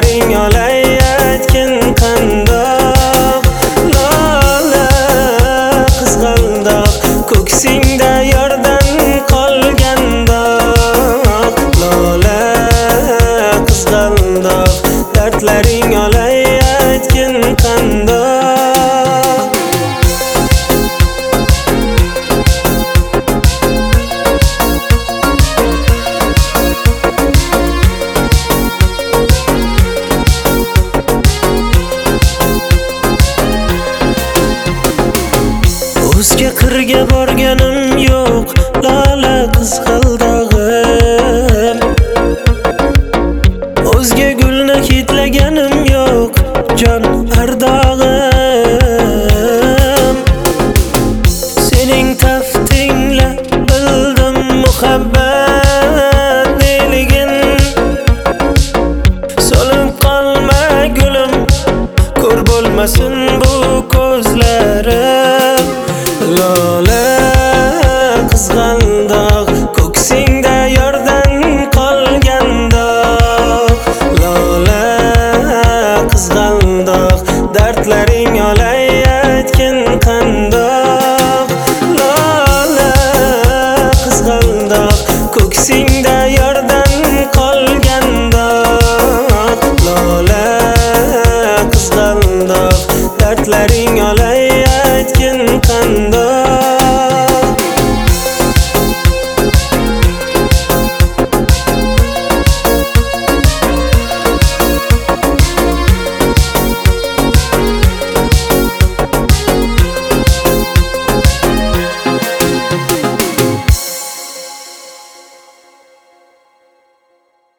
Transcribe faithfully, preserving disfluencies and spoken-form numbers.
dardlaring olay aytgin qandoq lola qizg'aldoq ko'ksingda yordan qolgandoq lola qizg'aldoq dardlaring olay aytgin qandoq o'zga qirga borganim yo'q lola qizg'aldog'im o'zga gulni hidlaganim yo'q jon ardog'im sening taftingla bildim muhabbat neligin so'lib qolma gulim ko'r bo'lmasin